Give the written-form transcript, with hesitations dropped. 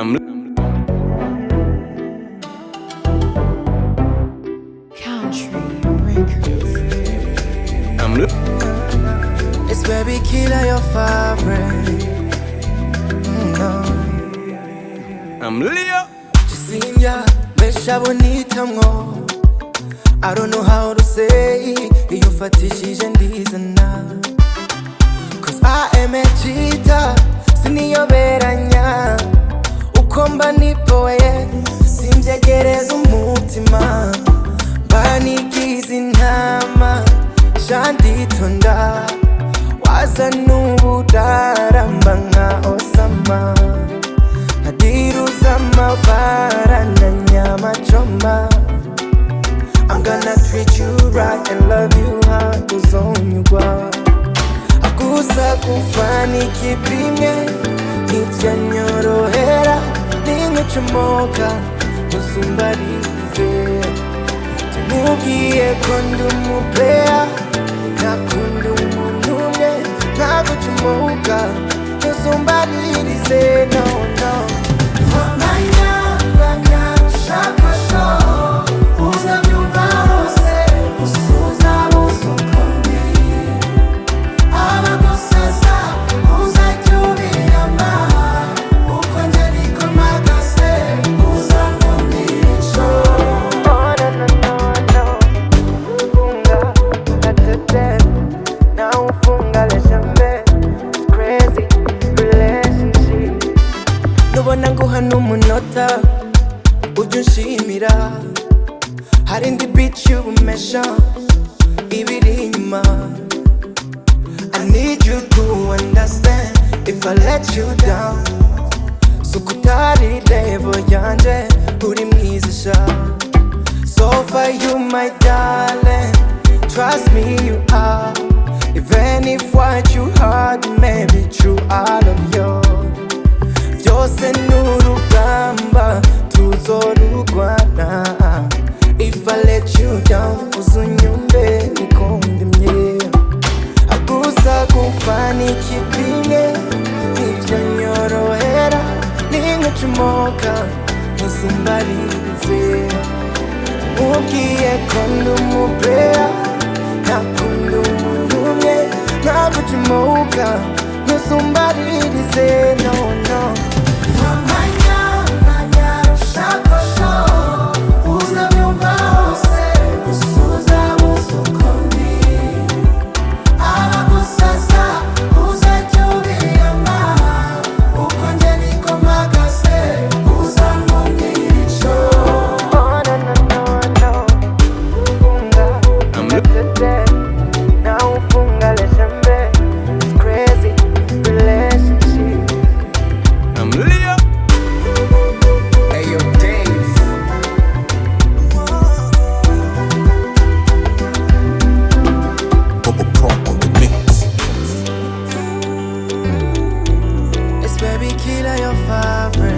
I'm Country Records. It's baby killer your favorite. I'm Leo. Chisinja besha bonita mwo. I don't know how to say iyo fatishije ndizana. Cause I am a cheater, siniyoberanya. Uko mba nipoye, simvyegereza umutima. Banigize intama, shanditonda. Waza n'ubudaramba nka Osama. Hadiruza amabara na nyama choma. I'm gonna treat you right and love you hard uzonyugwa. Akusa kufani kipimye, ivyanyorohera ningucomoka usumbarize. Mubwiye ko ndi umuplayer, nakunda umuntu umwe, nagucomoka usumbaririze. No, no. Nubona nguha n'umunota ujya unshimira. Hari indi beat y'ubumesha ibiri inyuma. I need you to understand if I let you down. Suko utari level yanje uri mwiza sha. So for you my darling, trust me you are. Even if what you heard may be true, I love you. Byose n'urugamba tuzorurwana. If I let you down uzunyumve nikundimye. Agusa kufani kipinye, ivyanyorohera ningucomoka usumbarize. Mubwiye ko ndi umuplayer, nakunda umuntu umwe, nagucomoka usumbaririze. No, no. Baby killer your favorite.